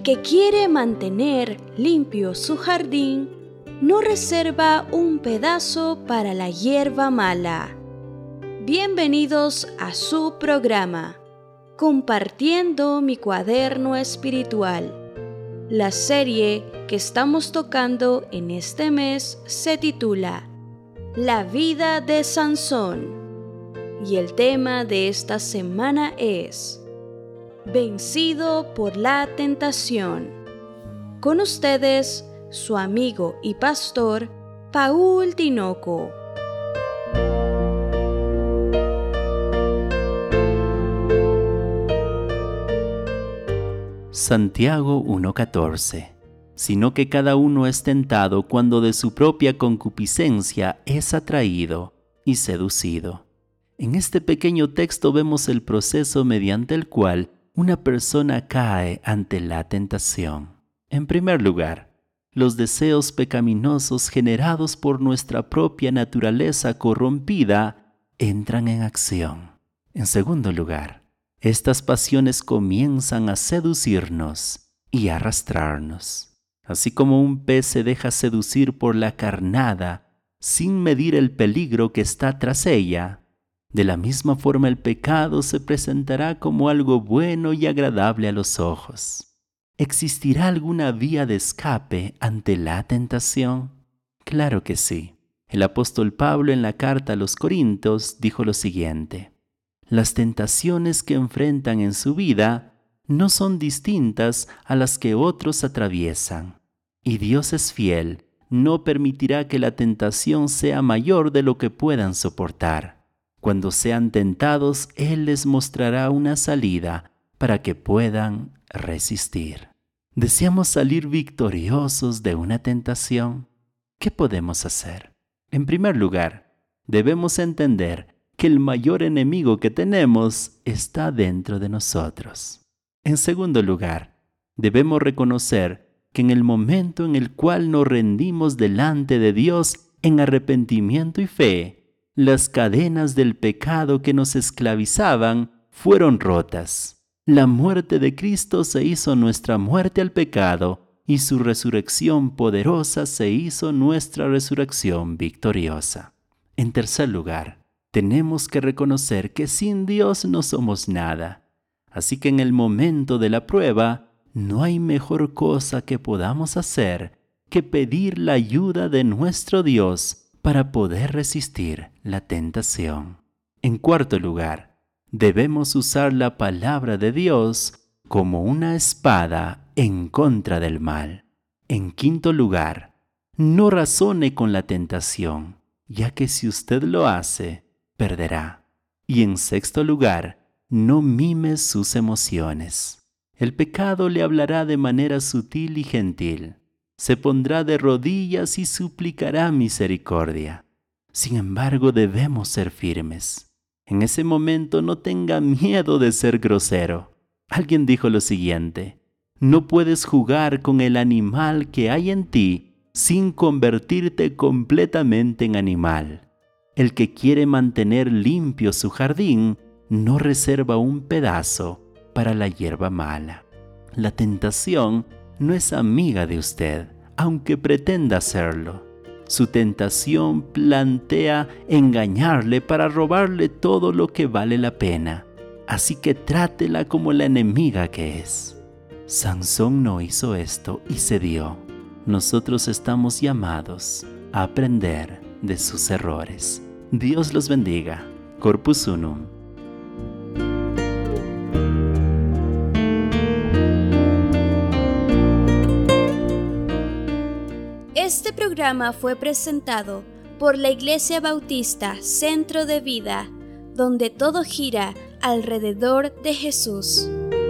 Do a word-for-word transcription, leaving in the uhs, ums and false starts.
El que quiere mantener limpio su jardín, no reserva un pedazo para la hierba mala. Bienvenidos a su programa, Compartiendo mi cuaderno espiritual. La serie que estamos tocando en este mes se titula La vida de Sansón. Y el tema de esta semana es Vencido por la tentación. Con ustedes, su amigo y pastor, Paul Tinoco. Santiago uno catorce. Sino que cada uno es tentado cuando de su propia concupiscencia es atraído y seducido. En este pequeño texto vemos el proceso mediante el cual una persona cae ante la tentación. En primer lugar, los deseos pecaminosos generados por nuestra propia naturaleza corrompida entran en acción. En segundo lugar, estas pasiones comienzan a seducirnos y arrastrarnos. Así como un pez se deja seducir por la carnada sin medir el peligro que está tras ella, de la misma forma el pecado se presentará como algo bueno y agradable a los ojos. ¿Existirá alguna vía de escape ante la tentación? Claro que sí. El apóstol Pablo en la carta a los Corintios dijo lo siguiente: las tentaciones que enfrentan en su vida no son distintas a las que otros atraviesan. Y Dios es fiel, no permitirá que la tentación sea mayor de lo que puedan soportar. Cuando sean tentados, Él les mostrará una salida para que puedan resistir. ¿Deseamos salir victoriosos de una tentación? ¿Qué podemos hacer? En primer lugar, debemos entender que el mayor enemigo que tenemos está dentro de nosotros. En segundo lugar, debemos reconocer que en el momento en el cual nos rendimos delante de Dios en arrepentimiento y fe, las cadenas del pecado que nos esclavizaban fueron rotas. La muerte de Cristo se hizo nuestra muerte al pecado y su resurrección poderosa se hizo nuestra resurrección victoriosa. En tercer lugar, tenemos que reconocer que sin Dios no somos nada. Así que en el momento de la prueba, no hay mejor cosa que podamos hacer que pedir la ayuda de nuestro Dios para poder resistir la tentación. En cuarto lugar, debemos usar la palabra de Dios como una espada en contra del mal. En quinto lugar, no razone con la tentación, ya que si usted lo hace, perderá. Y en sexto lugar, no mime sus emociones. El pecado le hablará de manera sutil y gentil. Se pondrá de rodillas y suplicará misericordia. Sin embargo, debemos ser firmes. En ese momento no tenga miedo de ser grosero. Alguien dijo lo siguiente: no puedes jugar con el animal que hay en ti sin convertirte completamente en animal. El que quiere mantener limpio su jardín no reserva un pedazo para la hierba mala. La tentación no es amiga de usted, aunque pretenda serlo. Su tentación plantea engañarle para robarle todo lo que vale la pena. Así que trátela como la enemiga que es. Sansón no hizo esto y cedió. Nosotros estamos llamados a aprender de sus errores. Dios los bendiga. Corpus Unum. Este programa fue presentado por la Iglesia Bautista Centro de Vida, donde todo gira alrededor de Jesús.